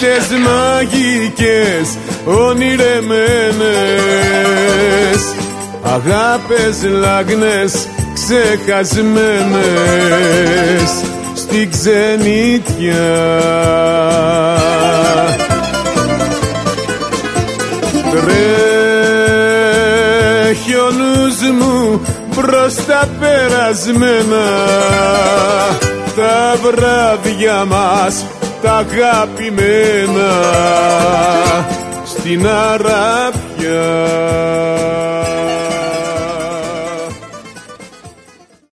νύχτες μαγικές ονειρεμένες, αγάπες λάγνες ξεχασμένες στην ξενιτιά. Τρέχει ο νους μου προς τα περασμένα, τα βράδια μας τα αγαπημένα στην Αράπια.